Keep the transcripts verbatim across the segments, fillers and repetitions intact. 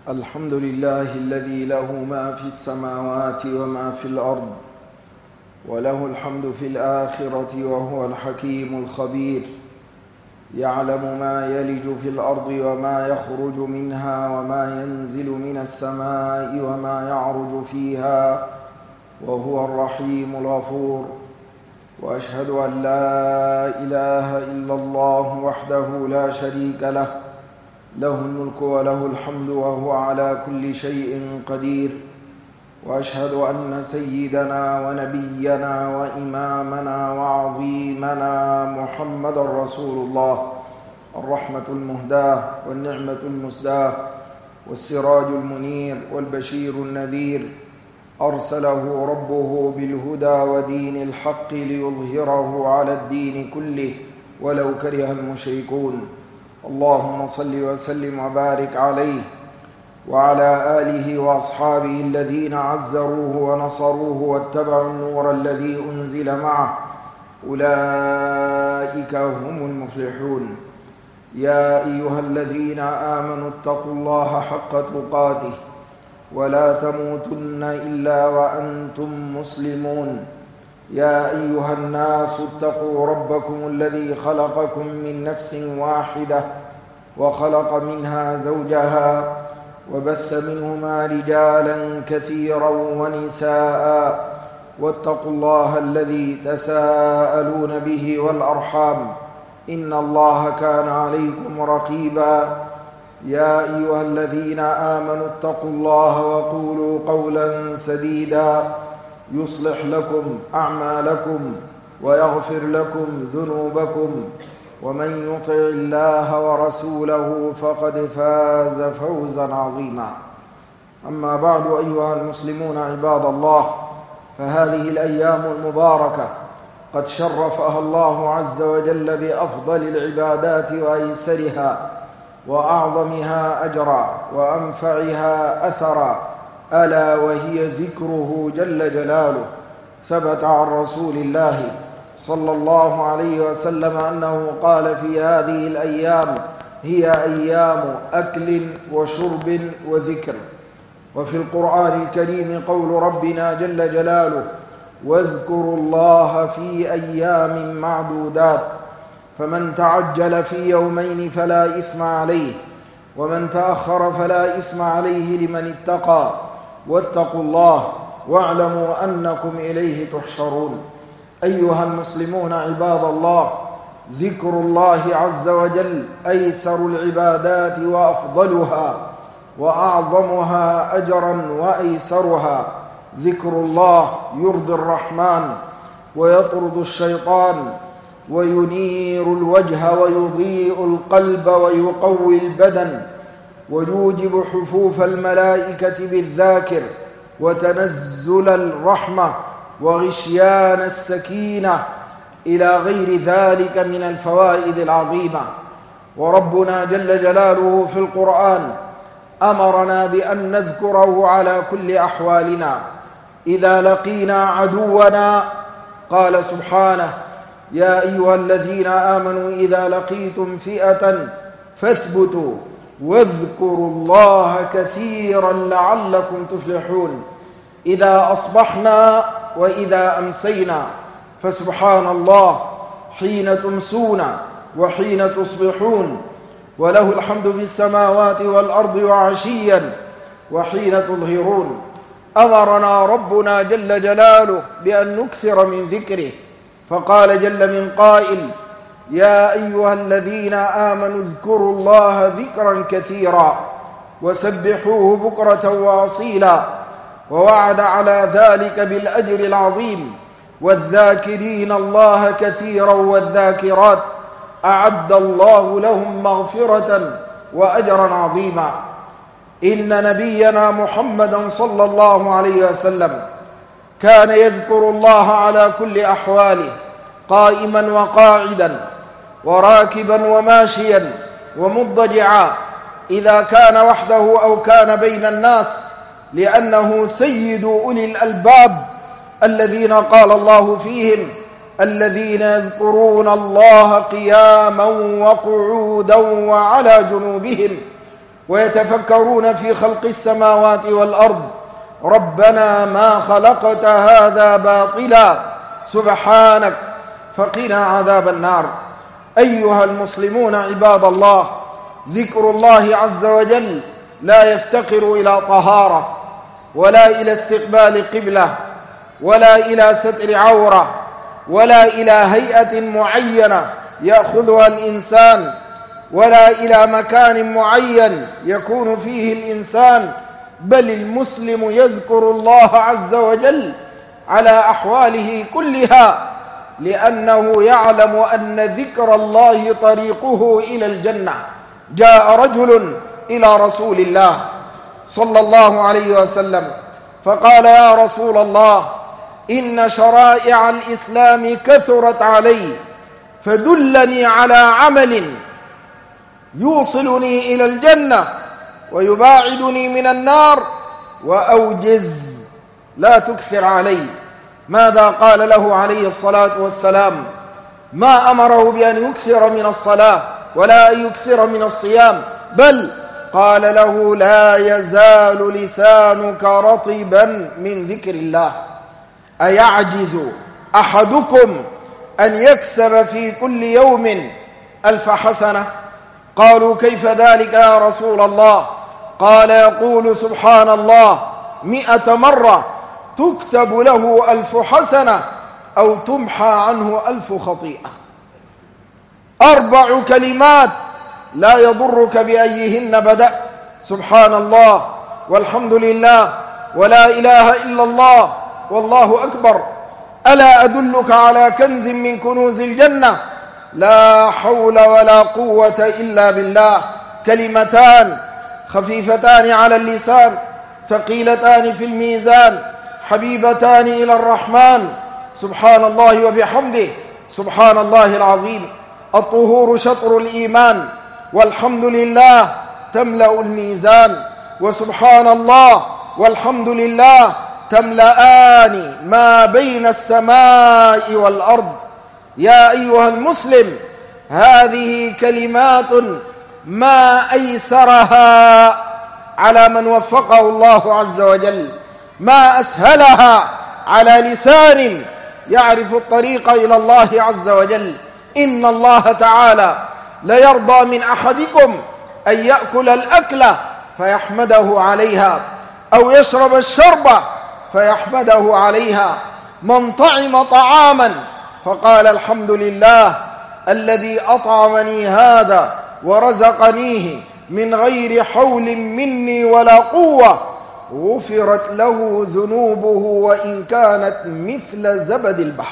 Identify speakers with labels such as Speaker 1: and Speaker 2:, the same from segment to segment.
Speaker 1: الحمد لله الذي له ما في السماوات وما في الأرض، وله الحمد في الآخرة، وهو الحكيم الخبير. يعلم ما يلج في الأرض وما يخرج منها وما ينزل من السماء وما يعرج فيها، وهو الرحيم الغفور. وأشهد أن لا إله إلا الله وحده لا شريك له، له الملك وله الحمد وهو على كل شيء قدير. وأشهد أن سيدنا ونبينا وإمامنا وعظيمنا محمد رسول الله، الرحمة المهداة والنعمة المسداة والسراج المنير والبشير النذير، أرسله ربه بالهدى ودين الحق ليظهره على الدين كله ولو كره المشركون. اللهم صل وسلم وبارك عليه وعلى آله وأصحابه الذين عزروه ونصروه واتبعوا النور الذي أنزل معه، أولئك هم المفلحون. يا أيها الذين آمنوا اتقوا الله حق تقاته ولا تموتن إلا وأنتم مسلمون. يا أيها الناس اتقوا ربكم الذي خلقكم من نفس واحدة وخلق منها زوجها وبث منهما رجالا كثيرا ونساء، واتقوا الله الذي تساءلون به والأرحام، إن الله كان عليكم رقيبا. يا أيها الذين آمنوا اتقوا الله وقولوا قولا سديدا يصلح لكم أعمالكم ويغفر لكم ذنوبكم، ومن يطع الله ورسوله فقد فاز فوزا عظيما. أما بعد، أيها المسلمون عباد الله، فهذه الأيام المباركة قد شرفها الله عز وجل بأفضل العبادات وأيسرها وأعظمها أجرا وأنفعها أثرا، ألا وهي ذكره جل جلاله. ثبت عن رسول الله صلى الله عليه وسلم أنه قال في هذه الأيام: هي أيام أكل وشرب وذكر. وفي القرآن الكريم قول ربنا جل جلاله: واذكروا الله في أيام معدودات، فمن تعجل في يومين فلا إثم عليه، ومن تأخر فلا إثم عليه لمن اتقى. واتقوا الله واعلموا أنكم إليه تحشرون. أيها المسلمون عباد الله، ذكر الله عز وجل أيسر العبادات وأفضلها وأعظمها أجرا وأيسرها. ذكر الله يرضي الرحمن ويطرد الشيطان وينير الوجه ويضيء القلب ويقوي البدن، ويوجب حفوف الملائكة بالذاكر وتنزل الرحمة وغشيان السكينة إلى غير ذلك من الفوائد العظيمة. وربنا جل جلاله في القرآن أمرنا بأن نذكره على كل أحوالنا. إذا لقينا عدونا قال سبحانه: يا أيها الذين آمنوا إذا لقيتم فئة فاثبتوا واذكروا الله كثيرا لعلكم تفلحون. إذا أصبحنا وإذا أمسينا، فسبحان الله حين تمسون وحين تصبحون، وله الحمد في السماوات والأرض وعشيا وحين تظهرون. أمرنا ربنا جل جلاله بأن نكثر من ذكره، فقال جل من قائل: يا أيها الذين آمنوا اذكروا الله ذكرا كثيرا وسبحوه بكرة وأصيلا. ووعد على ذلك بالأجر العظيم: والذاكرين الله كثيرا والذاكرات أعد الله لهم مغفرة وأجرا عظيما. إن نبينا محمدا صلى الله عليه وسلم كان يذكر الله على كل أحواله، قائما وقاعدا وراكبا وماشيا ومضجعا، إذا كان وحده أو كان بين الناس، لأنه سيد أولي الألباب الذين قال الله فيهم: الذين يذكرون الله قياما وقعودا وعلى جنوبهم ويتفكرون في خلق السماوات والأرض ربنا ما خلقت هذا باطلا سبحانك فقنا عذاب النار. أيها المسلمون عباد الله، ذكر الله عز وجل لا يفتقر إلى طهارة ولا إلى استقبال قبلة ولا إلى ستر عورة ولا إلى هيئة معينة يأخذها الإنسان ولا إلى مكان معين يكون فيه الإنسان، بل المسلم يذكر الله عز وجل على أحواله كلها، لأنه يعلم أن ذكر الله طريقه إلى الجنة. جاء رجل إلى رسول الله صلى الله عليه وسلم فقال: يا رسول الله، إن شرائع الإسلام كثرت علي، فدلني على عمل يوصلني إلى الجنة ويباعدني من النار وأوجز لا تكثر علي. ماذا قال له عليه الصلاة والسلام؟ ما أمره بأن يكثر من الصلاة ولا أن يكثر من الصيام، بل قال له: لا يزال لسانك رطبا من ذكر الله. أيعجز أحدكم أن يكسب في كل يوم ألف حسنة؟ قالوا: كيف ذلك يا رسول الله؟ قال: يقول سبحان الله مئة مرة تكتب له ألف حسنة أو تمحى عنه ألف خطيئة. أربع كلمات لا يضرك بأيهن بدأ: سبحان الله والحمد لله ولا إله إلا الله والله أكبر. ألا أدلك على كنز من كنوز الجنة؟ لا حول ولا قوة إلا بالله. كلمتان خفيفتان على اللسان ثقيلتان في الميزان حبيبتان إلى الرحمن. سبحان الله وبحمده سبحان الله العظيم. الطهور شطر الإيمان، والحمد لله تملأ الميزان، وسبحان الله والحمد لله تملأان ما بين السماء والأرض. يا أيها المسلم، هذه كلمات ما أيسرها على من وفقه الله عز وجل، ما أسهلها على لسان يعرف الطريق إلى الله عز وجل. إن الله تعالى ليرضى من أحدكم أن يأكل الأكلة فيحمده عليها، أو يشرب الشربة فيحمده عليها. من طعم طعاما فقال: الحمد لله الذي أطعمني هذا ورزقنيه من غير حول مني ولا قوة، غفرت له ذنوبه وإن كانت مثل زبد البحر.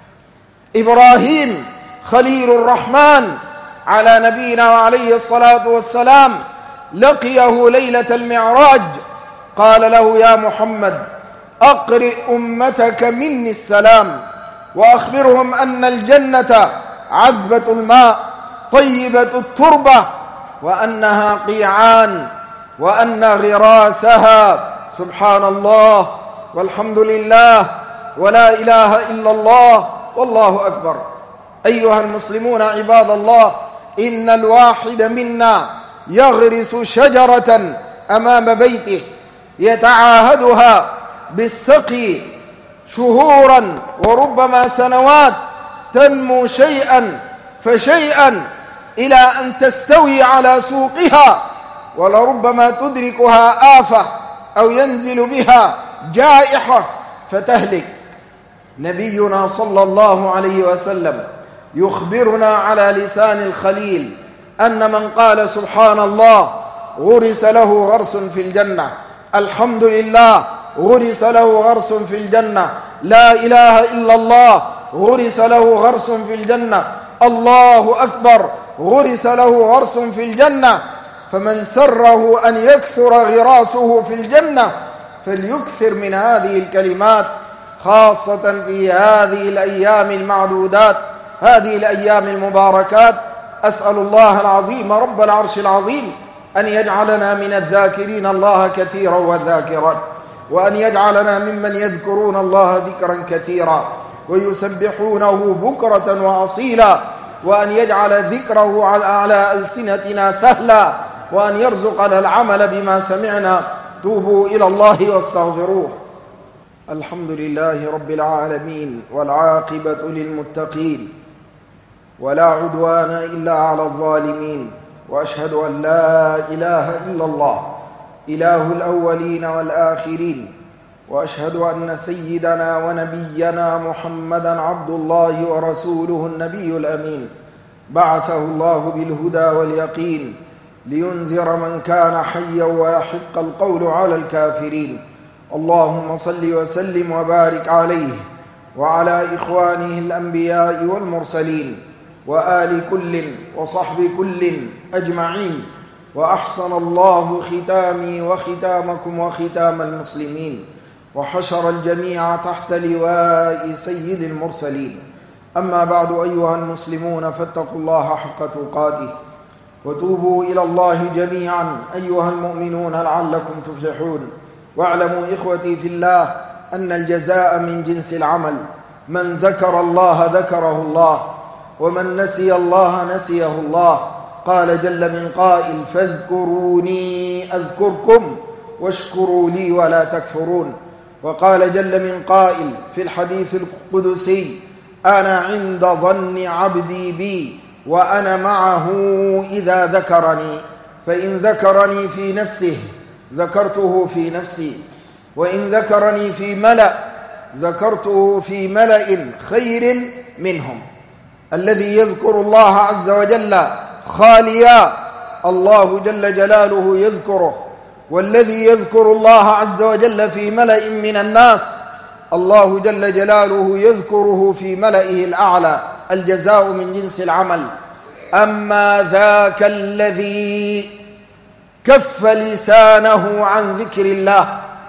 Speaker 1: إبراهيم خليل الرحمن على نبينا وعليه الصلاة والسلام لقيه ليلة المعراج، قال له: يا محمد، أقرئ أمتك مني السلام، وأخبرهم أن الجنة عذبة الماء طيبة التربة، وأنها قيعان، وأن غراسها سبحان الله والحمد لله ولا إله إلا الله والله أكبر. أيها المسلمون عباد الله، إن الواحد منا يغرس شجرة أمام بيته يتعاهدها بالسقي شهورا وربما سنوات، تنمو شيئا فشيئا إلى أن تستوي على سوقها، ولربما تدركها آفة أو ينزل بها جائحة فتهلك. نبينا صلى الله عليه وسلم يخبرنا على لسان الخليل أن من قال سبحان الله غرس له غرس في الجنة، الحمد لله غرس له غرس في الجنة، لا إله إلا الله غرس له غرس في الجنة، الله أكبر غرس له غرس في الجنة. فمن سره أن يكثر غراسه في الجنة فليكثر من هذه الكلمات، خاصة في هذه الأيام المعدودات، هذه الأيام المباركات. أسأل الله العظيم رب العرش العظيم أن يجعلنا من الذاكرين الله كثيرا والذاكرات، وأن يجعلنا ممن يذكرون الله ذكرا كثيرا ويسبحونه بكرة وأصيلا، وأن يجعل ذكره على ألسنتنا سهلا وأن يرزقنا العمل بما سمعنا. توبوا إلى الله واستغفروه. الحمد لله رب العالمين، والعاقبة للمتقين، ولا عدوان إلا على الظالمين، وأشهد أن لا إله إلا الله إله الأولين والآخرين، وأشهد أن سيدنا ونبينا محمدًا عبد الله ورسوله النبي الأمين، بعثه الله بالهدى واليقين لينذر من كان حيا ويحق القول على الكافرين. اللهم صل وسلم وبارك عليه وعلى إخوانه الأنبياء والمرسلين وآل كل وصحب كل أجمعين. وأحسن الله ختامي وختامكم وختام المسلمين، وحشر الجميع تحت لواء سيد المرسلين. أما بعد، أيها المسلمون، فاتقوا الله حق تقاته، وتوبوا إلى الله جميعا أيها المؤمنون لعلكم تفلحون. واعلموا إخوتي في الله أن الجزاء من جنس العمل. من ذكر الله ذكره الله، ومن نسي الله نسيه الله. قال جل من قائل: فاذكروني أذكركم واشكروا لي ولا تكفرون. وقال جل من قائل في الحديث القدسي: أنا عند ظن عبدي بي وأنا معه إذا ذكرني، فإن ذكرني في نفسه ذكرته في نفسي، وإن ذكرني في ملأ ذكرته في ملأ خير منهم. الذي يذكر الله عز وجل خاليا الله جل جلاله يذكره، والذي يذكر الله عز وجل في ملأ من الناس الله جل جلاله يذكره في ملئه الأعلى. الجزاء من جنس العمل. أما ذاك الذي كف لسانه عن ذكر الله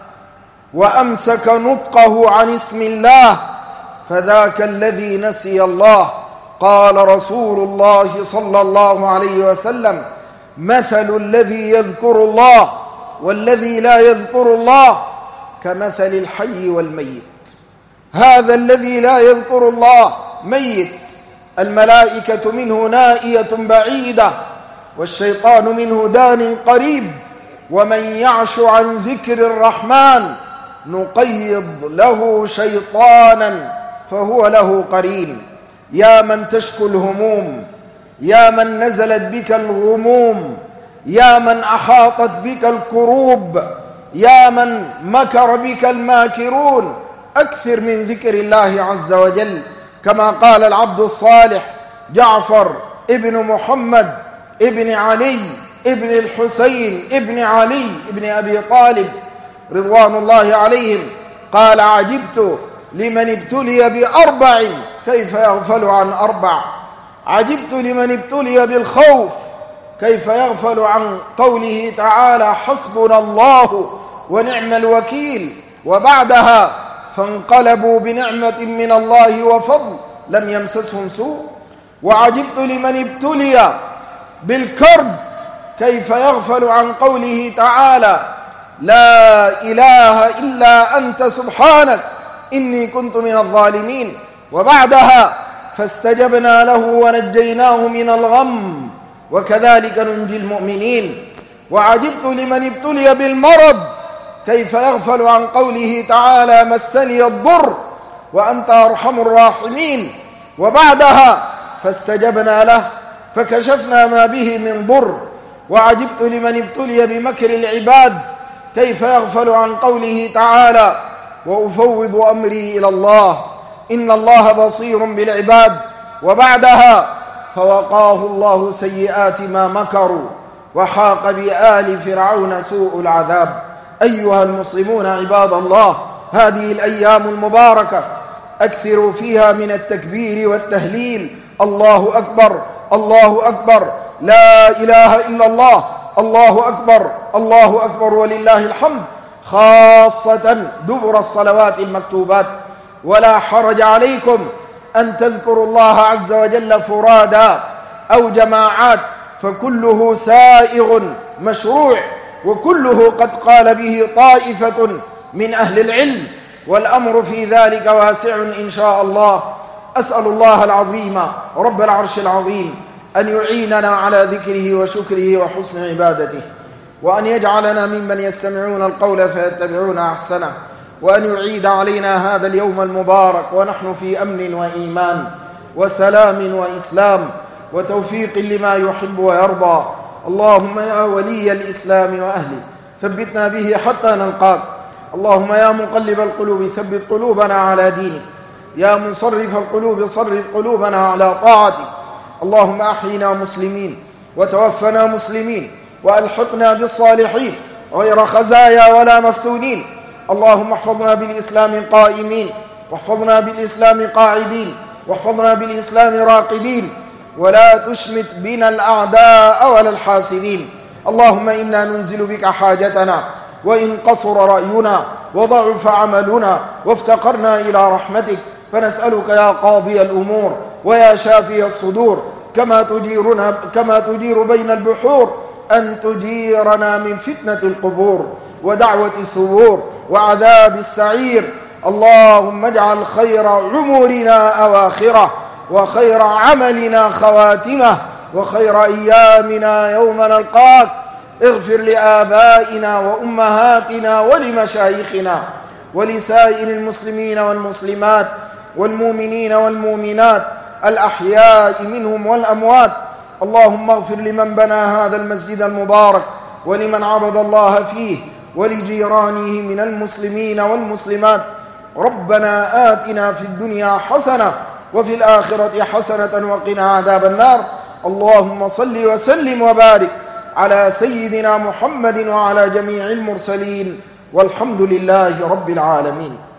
Speaker 1: وأمسك نطقه عن اسم الله فذاك الذي نسي الله. قال رسول الله صلى الله عليه وسلم: مثل الذي يذكر الله والذي لا يذكر الله كمثل الحي والميت. هذا الذي لا يذكر الله ميت، الملائكة منه نائية بعيدة، والشيطان منه دان قريب. ومن يعش عن ذكر الرحمن نقيض له شيطانا فهو له قرين. يا من تشكو الهموم، يا من نزلت بك الغموم، يا من أحاطت بك الكروب، يا من مكر بك الماكرون، أكثر من ذكر الله عز وجل. كما قال العبد الصالح جعفر ابن محمد ابن علي ابن الحسين ابن علي ابن أبي طالب رضوان الله عليهم، قال: عجبت لمن ابتلي بأربع كيف يغفل عن أربع. عجبت لمن ابتلي بالخوف كيف يغفل عن قوله تعالى: حسبنا الله ونعم الوكيل. وبعدها فانقلبوا بنعمة من الله وفضل لم يمسسهم سوء. وعجبت لمن ابتلي بالكرب كيف يغفل عن قوله تعالى: لا إله إلا أنت سبحانك إني كنت من الظالمين. وبعدها فاستجبنا له ونجيناه من الغم وكذلك ننجي المؤمنين. وعجبت لمن ابتلي بالمرض كيف يغفل عن قوله تعالى: مسني الضر وأنت أرحم الراحمين. وبعدها فاستجبنا له فكشفنا ما به من ضر. وعجبت لمن ابتلي بمكر العباد كيف يغفل عن قوله تعالى: وأفوض أمري إلى الله إن الله بصير بالعباد. وبعدها فوقاه الله سيئات ما مكروا وحاق بآل فرعون سوء العذاب. أيها المسلمون عباد الله، هذه الأيام المباركة أكثروا فيها من التكبير والتهليل. الله أكبر، الله أكبر، لا إله إلا الله، الله أكبر، الله أكبر ولله الحمد، خاصة دبر الصلوات المكتوبات. ولا حرج عليكم أن تذكروا الله عز وجل فرادا أو جماعات، فكله سائغ مشروع، وكله قد قال به طائفة من أهل العلم، والأمر في ذلك واسع إن شاء الله. أسأل الله العظيم رب العرش العظيم أن يعيننا على ذكره وشكره وحسن عبادته، وأن يجعلنا ممن يستمعون القول فيتبعون أحسنه، وأن يعيد علينا هذا اليوم المبارك ونحن في أمن وإيمان وسلام وإسلام وتوفيق لما يحب ويرضى. اللهم يا ولي الإسلام وأهله ثبتنا به حتى نلقاك. اللهم يا مقلب القلوب ثبت قلوبنا على دينك، يا مصرف القلوب صرف قلوبنا على طاعتك. اللهم أحينا مسلمين وتوفنا مسلمين وألحقنا بالصالحين غير خزايا ولا مفتونين. اللهم احفظنا بالإسلام قائمين، واحفظنا بالإسلام قاعدين، واحفظنا بالإسلام راقدين، ولا تشمت بنا الأعداء ولا الحاسدين. اللهم إنا ننزل بك حاجتنا وإن قصر رأينا وضعف عملنا وافتقرنا إلى رحمتك، فنسألك يا قاضي الأمور ويا شافي الصدور كما تجيرنا كما تجير بين البحور أن تجيرنا من فتنة القبور ودعوة الثبور وعذاب السعير. اللهم اجعل خير عمرنا أواخره، وخير عملنا خواتمه، وخير أيامنا يوم نلقاك. اغفر لآبائنا وأمهاتنا ولمشايخنا ولسائر المسلمين والمسلمات والمؤمنين والمؤمنات الأحياء منهم والأموات. اللهم اغفر لمن بنى هذا المسجد المبارك ولمن عبد الله فيه ولجيرانه من المسلمين والمسلمات. ربنا آتنا في الدنيا حسنة وفي الآخرة حسنة وقنا عذاب النار. اللهم صل وسلم وبارك على سيدنا محمد وعلى جميع المرسلين، والحمد لله رب العالمين.